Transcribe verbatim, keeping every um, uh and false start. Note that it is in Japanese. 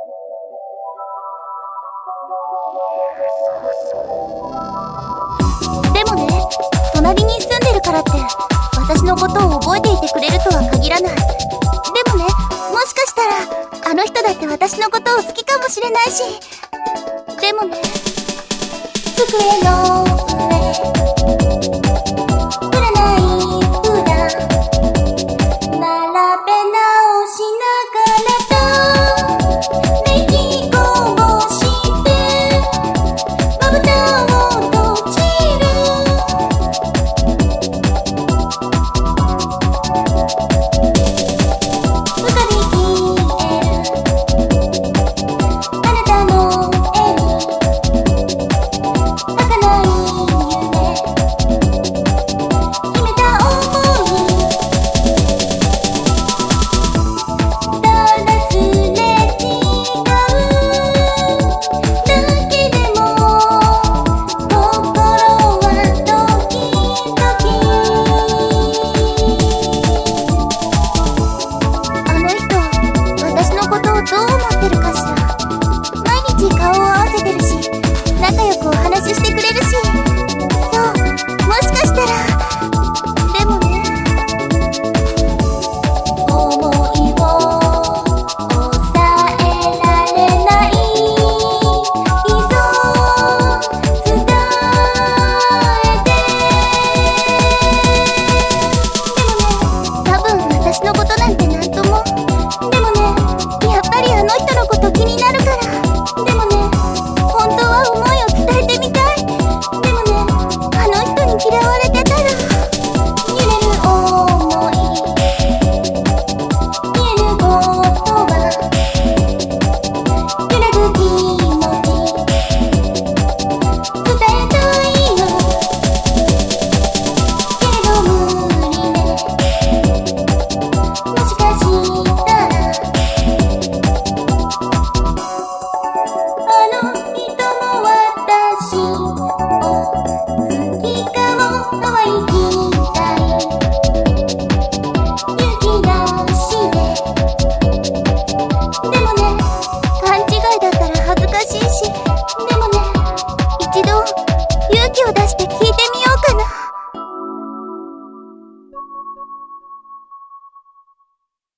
でもね、隣に住んでるからって私のことを覚えていてくれるとは限らない。でもね、もしかしたらあの人だって私のことを好きかもしれないし。でもね、机の